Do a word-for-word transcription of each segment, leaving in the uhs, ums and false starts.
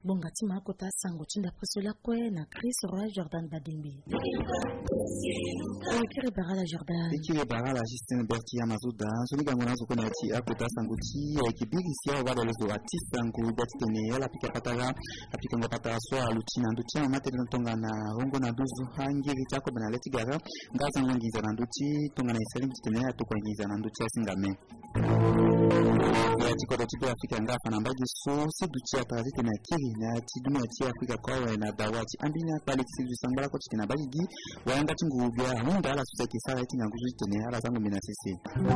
Bongatima Kota Sango Chinda Presola Kwe na Chris Roy Jordan Badimbi. Ekiri Barala Jordan. Ekiri Barala Justin Berti Amazuda. Soniga Monazo Konati Akota Sanguti. Ekibiri Sia Wada Lezo Atis Sangu Bertine. La Pika Patara. Apika Ngapata Soa Luchina Nduchi. Mate Tonga na Rongo na Duzu Hangiri Chako Benaleti Gara. Ngaza Ngiza Nanduchi. Tonga na Isalim Titene. Tukwa Ngiza Nanduchi Singame. Ya Chikoto Chipe Afrika Ngafa Nambaji So Siduchi Atrazite na Kiri na Tidumi Ati Afrika Kowe na Dawati Ambina Paliksi Sambala Kochiki na Bagigi Wayanga Chingubia Hunda Ala Suseki Sara Iti Nyanguzi Tene Ala Zangu Mina Sisi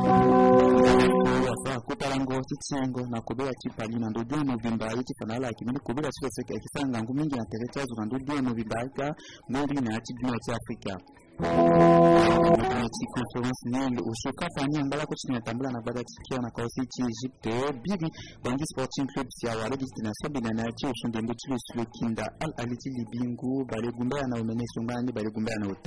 Wafa Kutarango Titsengo na Kobe ya Chipali na Ndodio Novimba Iti Fanala Kimini Kobe ya Suseki Kisanga Ngumingi na Tereta Zuna Ndodio Novimba Ika Mwiri na Tidumi Ati Afrika Ci conference nel ushoka fanya ngala ko chinya tambula na bada tikia na kwa siti Egypte bibi Bangi Sporting Club sia wale destination binana ci ushonde mbetu le kinda al aliti libingu bale gumba na umenesho ngani bale gumba na uta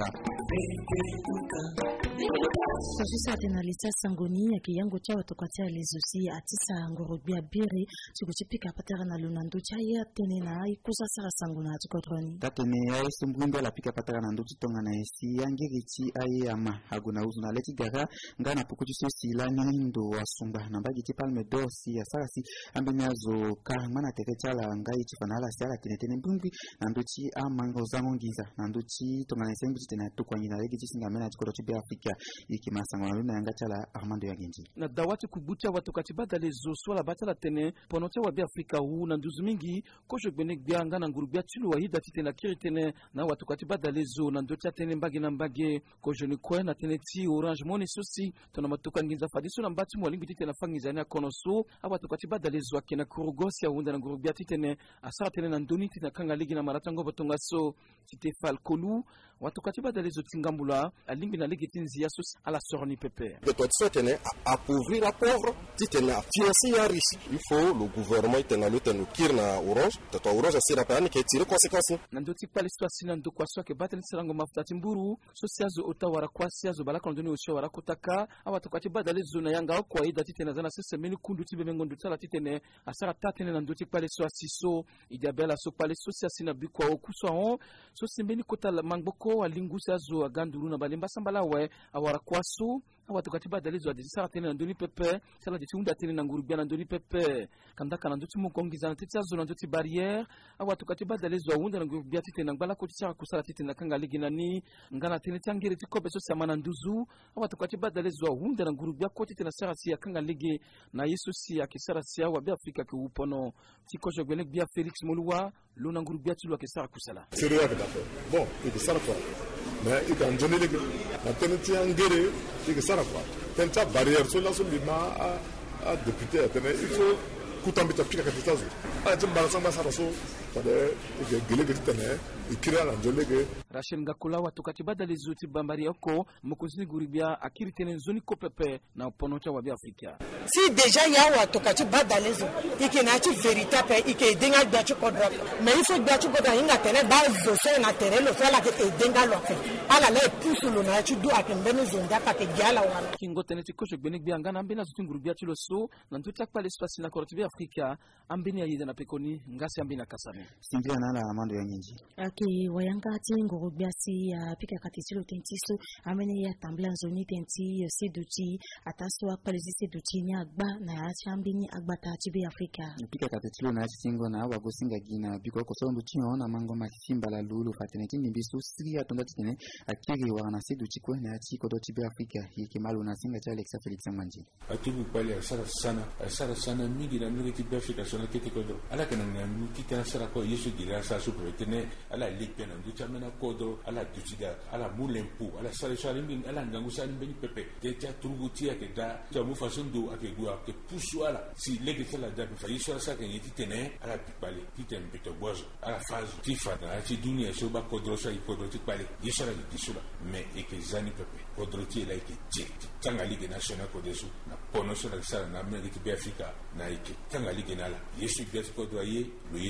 Sasa tena lisa sangoni ya kiyango cha watokatia lezosi atisa ngorobia biri sikuchipika patara na lunandu cha ya tene na ikusa sara sangona tukotroni tatene ya sumbumbe la pika patara na nduti tonga na esi yangirichi aye ama aguna uzuna leti gara ngana pukuti sosi la ndo wasumba na bagi tipalme dosi ya sarasi ambe miazo karmana tekechala ngai chifanala sala tenetene mbumbi na nduti amango zango ngiza na nduti tonga na esembu tena tukwanyina legi chisingamena chikorochi be Afrika iki masangwa luna yanga chala Armando Yagenji na dawati kubucha watu katibada lezo swala batala tene ponote wa be Afrika huu na nduzu mingi kosho benek bianga na ngurubia chilu wa hida titena kiri tene na watu katibada lezo na ndocha tene mbagi na mbagi kosho ni kwe na tene ti Orange Money sosi tona matuka nginza fadiso na mbati mwalingu titena fangizani ya konoso a watu katibada lezo wa kena kurugosi ya hunda na ngurubia titene asara tene na ndoni titena kanga ligi na maratango batonga so tite Falconu watu katibada lezo tingambula alimbi na ligi tinzi ya sosi ala sorni pepe de toi tu tenais à appauvrir la pauvre tu tenais à financer un riche il faut le gouvernement tenait le tenait kirna Orange de toi Orange c'est la peine qui tire conséquences nandoti pale swasi na ndo kwa swake battle sirango mafuta timburu sosiazo otawara kwa siazo balaka ndoni osho wara kutaka awatu katibada lezo na yanga kwa ida titena zana sese meni kundu tibe mengondo tsala titene asara tatene nandoti pale swasi so idabela so pale sosiasi na bikwa okuswa on so simbeni kota mangboko alingusa zo aganduru na balemba sambala we awara kwaso awatu katibada lezo adisara tene ndoni pepe sala ditunda tene na ngurubia na ndoni pepe kandaka na ndoti mukongiza na titsazo na ndoti barrière awatu katibada lezo awunda na ngurubia titena ngala ko tsara kusala titena kanga ligi nani ngana tene tangire tikobe so sama na nduzu awatu katibada lezo awunda na ngurubia ko titena sara si kanga ligi na yesu si akisara si wa be Afrika ke upono tikojo gwenek bia Felix Moluwa lona ngurubia tulu akisara kusala c'est vrai d'accord bon il sara quoi mais il kan jone ligi na tene tangire il sara quoi tenta barrière sur la sur bima a a député tene il faut kutambita pika katitazo a jamba samba sara so pade ke gelege tene ikira na jolege Rachel Ngakula watu katibada lezuti bambari yako mukuzini guribia akiri tene zoni kopepe na ponocha wa Afrika si déjà ya watu katibada lezo iki na chi véritable iki denga dachu kodra mais il faut dachu kodra inga tene bazo so na tene lo fala ke denga lo fe ala le pusu lo na chi do akembeni zonda pa ke gala wala kingo tene tikosho benik bianga na mbena zuti guribia chilo so na ntuta pale espace na kortibi Afrika ambeni ya na pekoni ngasi ambina kasame Sindia na la Armando Yagenji aki wayanga tingo rubiasi ya pika katisilo tentiso amene ya tambla zoni tenti seduchi ataswa palisi seduchi nya agba na chambini agba ta chibi Afrika pika katisilo na singo na wagosinga gina biko ko so nduchi ona mango masimba la lulu fateneti nimbisu siri atonda tene akiri wa na seduchi ko na chi ko do chibi Afrika hiki malu na singa cha Alexa Felix Manji atubu pale asara sana asara sana mingi na mingi chibi Afrika sona kete ko do ala kana ngam kita sara ko yesu dira sa su pretene ala lipena nducha mena kodo ala duchida ala mulempu ala sare sare mbin ala ngangu sare mbeni pepe te cha turugutia ke da cha mu fasondo ake gua ke pusu ala si lege tela da fa yiso sa ke yiti tene ala pipale titem pito bozo ala fazu tifa na ci dunia so ba kodro sa ikodo ti pale yiso la disula me e ke zani pepe kodro ti la ke ti tanga ligue nationale kodesu na pono so la sara na Amerika ti Afrika na ike tanga ligue nala yesu bet kodro ye lo yitu ke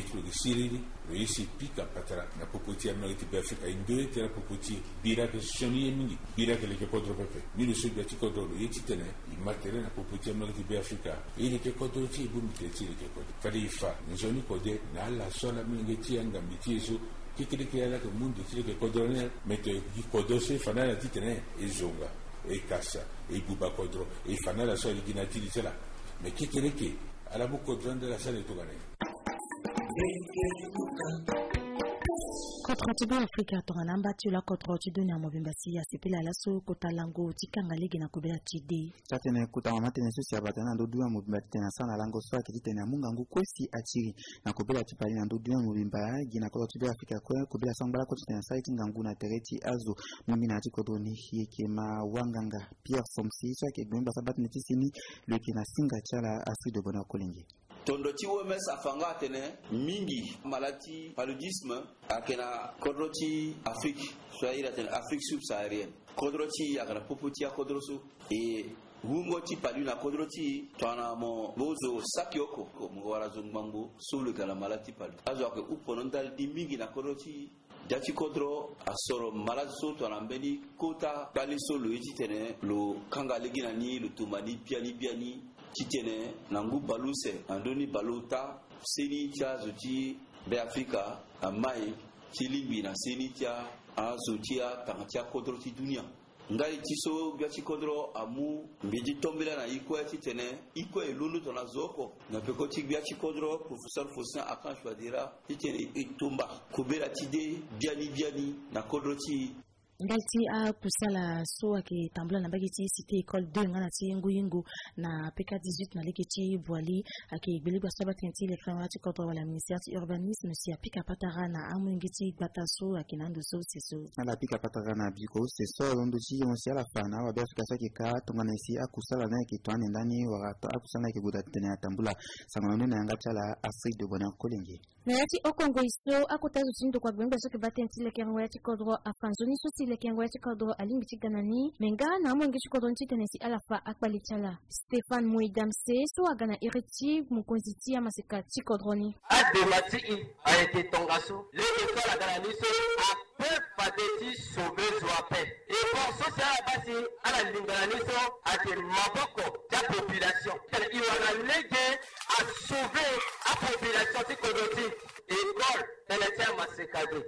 siriri resi pika patara na popoti Amerika Afrika indore tera popoti bira ke shoni mingi bira ke leke kodro pepe ni so gati kodro yeti tene i matere na popoti Amerika Afrika ile ke kodro ti bu miteti ke kodro fali fa nzoni kode na la sola mingi ti anga mitieso kikiri ke ala ke mundo ti ke kodro ne meto i kodro se fanala ti tene ezonga e kasa e buba kodro e fanala so li ginati di tela me kikiri ke ala bu kodro de la sale to gane Contre Tibu Afrika tonganamba tula contre Tidu na mobimbasi ya sepela laso kotalango tikanga ligi na kubela chidi. Tatene kutama matene susi ya batana ndodu ya mobimbasi tena sana lango soa kitite na munga ngu kwesi achiri na kubela tipali na ndodu ya mobimba gina kwa Tibu Afrika kwa kubela sambala kwa tena site ngangu na tereti azo mumi na tiko doni hieke ma wanganga Pierre Somsi sa ke gomba sabat netisini le kina singa chala asi de bona kolengi. Tondoti O M S afanga tene mingi malati paludisme akena kodroti Afrique soit tene Afrique subsaharienne kodroti akana popoti ya kodroso e wungoti paluna kodroti twana mo bozo sakioko ko ngwara zongmango solo kala malati palu azo ke uponondal di mingi na kodroti dati kodro asoro malati so twana mbeni kota bali solo yiti tene lo kanga legina ni lo tumani piani piani kitene nangu baluse andoni baluta seni tia zuti be Afrika amai kilimbi na seni tia azutia tangatia kodro ti dunia ngai tiso biati kodro amu mbidi tombela na iko titene iko elulu tona zoko na pekoti biati kodro professeur Fossin akan choisira titene itumba kubela tide biani biani na kodro ti Ngalti a kusala so ake tambula na bagiti cité école deux ngana ti nguyingu na P K dix-huit na lekiti Boali ake gbeliba soba tenti le créatif contre la ministère de urbanisme si apika patara na amungiti bataso ake nando so seso ala pika patara na biko seso londo ci on si ala fana wa bafika saki ka tongana si akusala na ke twane ndani wa akusala ke buda tene tambula sangano na ngata la Afrique de bona kolenge na yati okongo iso akutazo tindo kwa gbenga so ke batenti le créatif contre afanzoni so le kengweti kodro alimbi ganani menga na mwengi kodro ntitenesi alafa akbalichala Stéphane Mouidamse so agana iriti mukonziti ya maseka tikodroni Ademati a été tongaso l'école agana niso a peu padeti sauver joape et pour ça c'est basi ala lingana niso a ke maboko ya population il wana lege a sauver a population tikodroti école teletia masekade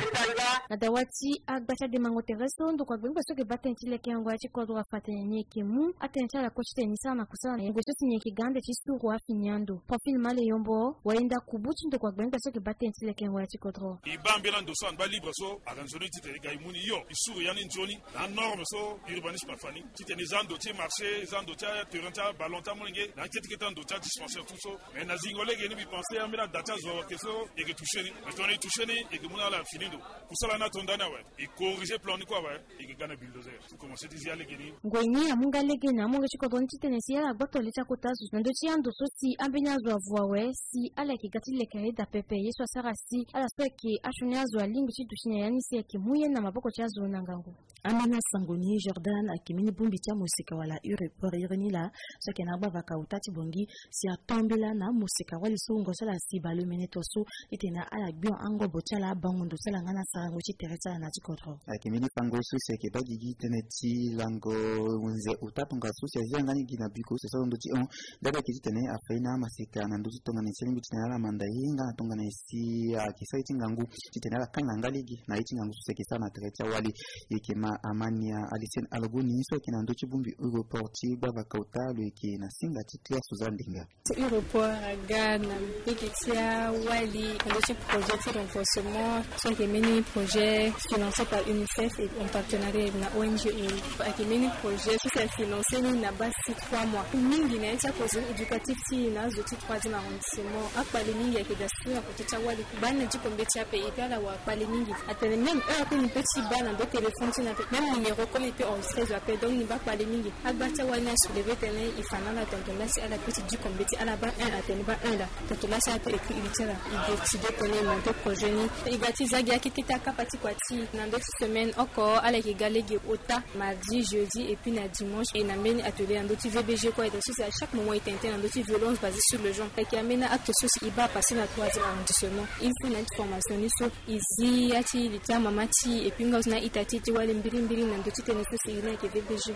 na dawati agbata de mangotereso ndo kwa gbenga so ke batenti le kengwa ti kodro afatanye kemu atenta la kochite ni sana kusana ngo so tinye kigande ti suru afinyando profil male yombo waenda kubuti ndo kwa gbenga so ke batenti le kengwa ti kodro ibambela ndo so ba libre so akanzoni ti te ga imuni yo isuru yani njoni na norme so urbanisme fani ti te nizando ti marché zando ti terrenta balonta molenge na ti ti ndo ti dispensaire tout so mais na zingole ke ni bi penser amira data zo ke so e ke toucher mais on est touché et que mona la finido kusala na tondana wa e corriger plan ni kwa wa e ke gana bulldozer tu commencer disi ale geni ngweni ya munga lege na munga chiko don titenesi ya gboto lita kotazu ndo ti ando so si ambenya zo avwa we si ale ke gatile ke da pepe yeso sarasi ala so ke ashunya zo alingi ti dushine yani se ke muye na maboko cha zo nangangu Amana Sangoni Jordan akimini bumbi cha musika wala ure por irinila so ke na bava ka utati bongi si atombela na musika wali sungo sala si balu meneto so itena ala bion ango bochala bangundo sala ngana sarango chi teresa na tikodro akimini pango so se ke bagigi teneti lango unze utapunga so se zangani gina biko se so ndo ti on dada ke tene afena masika na ndo tonga ne selimbi tena la mandainga tonga ne si akisaiti ngangu tena la kanga ngaligi na iti ngangu so se ke sana teresa wali ikema amania alisen alogoni so ke na ndo ti bumbi aeroporti bava kauta lo ke na singa ti Claire Suzandinga aéroport Ghana bikitia wali ndo ti projet de renforcement sont des mini projets financés par UNICEF et en partenariat avec la O N G avec des mini projets qui sont financés na base trois mois mingi na cha cause éducatif si na zo ti troisième arrondissement akpali mingi ya kedasuna kutocha wali bana ti kombeti ape itala wa pali mingi atene même un peu ni petit bana do téléphone ti na même numéro comme il peut enregistrer zo ape donc ni ba pali mingi agbata wali na soulever tene ifana la tontola si ala petit du kombeti ala ba un atene ba un la tontola si ape écrit itala il décide de connaître mon projet ni igatiza Nagi akikita kapati kwati na deux semaines encore ala kigalegi ota mardi, jeudi et puis na dimanche et na meni atelier andoti V B G quoi et aussi à chaque moment il t'intègre andoti violence basée sur le genre et qui amène acte social il va passer la troisième arrondissement il faut une formation niso izi ati lita mamati et puis ngazna itati tiwale mbiri mbiri na ndoti tenisi sina ke V B G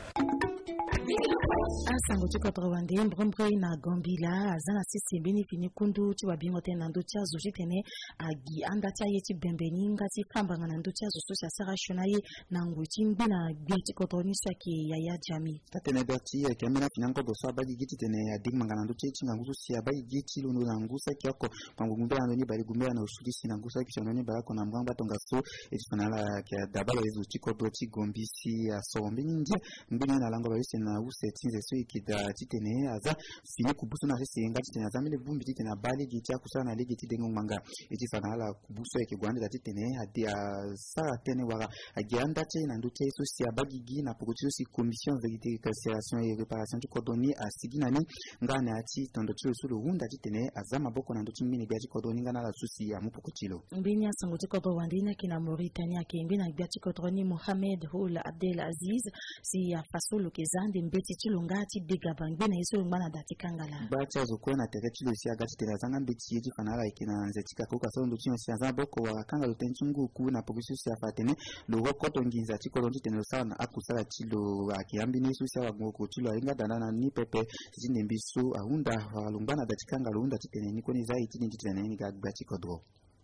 asango tukatrowande mbrombre na gambila azana sisi bini fini kundu tiwa bingo tena ndo chazo jitene agi anda chaye ti bembeni ngati fambanga na ndo chazo sosia sarashonaye na nguti mbina biati kotroni saki yaya jami tatene berti kemena finango dosa bagi giti tene adigmanga na ndo chechi ngusu sia bagi giti luno na ngusa kyako pangumbe andoni bali gumbe na usudisi na ngusa kishononi barako na mwanga tonga so etifanala kya dabala ezo chikoto chi gombisi asombe nje mbina na lango bayise na use tinze so ikida titene aza fini kubuso na resi ngati tene aza mele bumbi titene bali giti akusana na ligi tidengo manga etifanala kubuso yake gwanda titene hadi sa tene wara agianda te na ndote so sia bagigi na pokotio si commission vérité réconciliation et réparation du cordoni a siginani ngana ati tondotio sulu hunda titene azama boko na ndoti mini biati cordoni ngana la susi ya mupokotilo mbini asangote kodo wandina kina Mauritania ke mbina biati cordoni Mohamed Houl Abdel Aziz si ya fasolo kezande mbeti chilongati digabang bena iso ngana datikangala bacha zokona teretilo si agati tena zanga mbeti yiti fanala ikina nzetika ko kaso ndoti si azama boko wa kanga lutenchungu ku na pokotio si afatene lo koto nginza chikolondi tene sana akusala chilo akiambi nesu sawa ngoko chilo inga danana ni pepe tine mbisu ahunda walumbana datikanga luunda titene ni koni zai tine titene ni gagba chikodro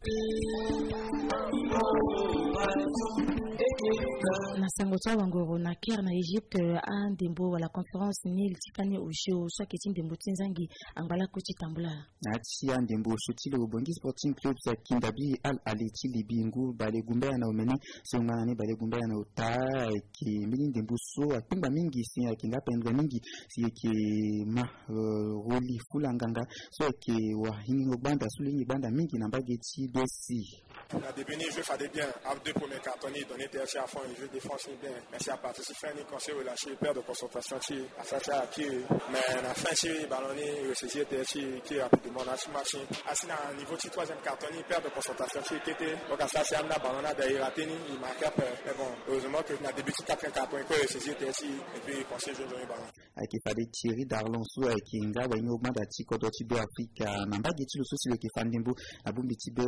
na sangocha wangoro na Caire na Egypte a ndembo wala conférence ni tikani usho chaque ndembo tinzangi angala kuti tambula na tia ndembo shutilo bongi sporting club za Kindabi Al Ali Libi ngu bale gumbea na umeni songana ni bale gumbea na uta ki mini ndembo so atumba mingi si kinga pendwa mingi si ki ma roli fulanganga so ki wa hingo banda sulingi banda mingi na bageti besi na débeni je fais bien avec deux premiers cartons donné tertié à fond je défense bien merci à participer ni conseil relâché perte de concentration qui à ça ça qui mais la fin si ballonné ressaisir tertié qui rapidement na match assis à niveau du troisième carton perte de concentration qui était donc à ça c'est amna ballonna derrière atteindre il marque mais bon heureusement que na début du quatrième carton que ressaisir tertié et puis conseil je donner ballon avec fallait Thierry Darlonso avec Inga wa nyoma da tiko do tibe Afrika na mbagi tilo so sile ke fandimbo abumbi tibe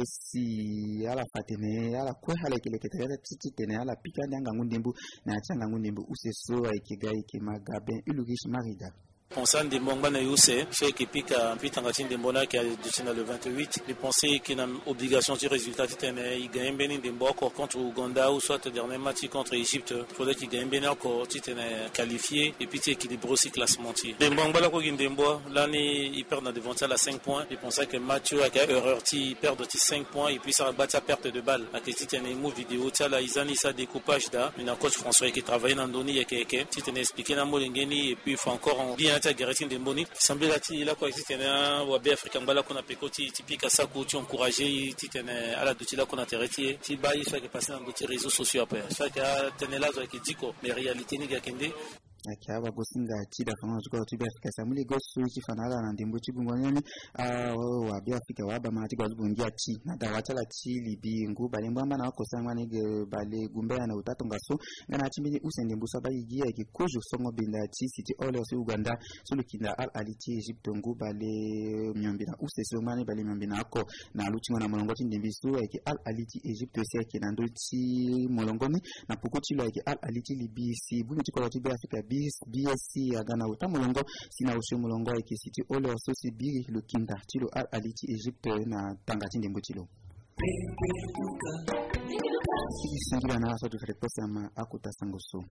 si ala fatene ala kwa hala kile ketere titi tene ala pika ndanga ngundimbu na changa ngundimbu useso aikigai kimagabe ulugish marida Pensant des Mongban et Youssé, fait qui pique un petit tangatin de Mbona qui a détenu le vingt-huit. Les pensées qu'il a obligation de résultat, il gagne bien des Mboko contre Ouganda ou soit le dernier match contre Égypte. Il faudrait qu'il gagne bien encore, il est qualifié et puis il équilibre aussi classement. Les Mbongba, l'année, il perd dans devant à cinq points. Il pensait que Mathieu a une erreur, il perd de cinq points et puis ça va battre sa perte de balle. À petit il y a une vidéo, là, ils ont ça découpage là. Il y a un coach François qui travaille dans Doni et qui a expliqué dans Molingeni et puis il faut encore en bien Garetin de Mboni semble là là quoi c'était wa be africain bala kuna pekoti typique ça ko tu encourager titene ala duti là qu'on a terretier ti ba il faut que passer dans d'autres réseaux sociaux après ça que tenez là qui dit ko mais réalité ni gakende akiaba gosinga chida kama tukao tiba Afrika samuli gosu kifanala na ndimbo chibungonyani ah wa bi Afrika wa ba mati kwa zubungia chi na dawachala chi libi ngu bale mbamba na wako sangwa ni bale gumbea na utato ngaso ngana chimini usende mbusa ba yigia ki kojo songo binda chi city all of Uganda sulu kinda Al Ali chi Egypt ngu bale myombi na usese mani bale myombi na ako na luchi na molongo chi ndimbisu ki Al Ali chi Egypt sia ki nando chi molongoni na pukuchi lo ki Al Ali chi libi si bunu chikola tiba Afrika B S C agana utamulongo sina usho mulongo ikisiti ole wasosi biri lukinda chilo Al Ali chi Egypt na tangati ndembo chilo Sisi singila na aso tukareposa ma akuta sangoso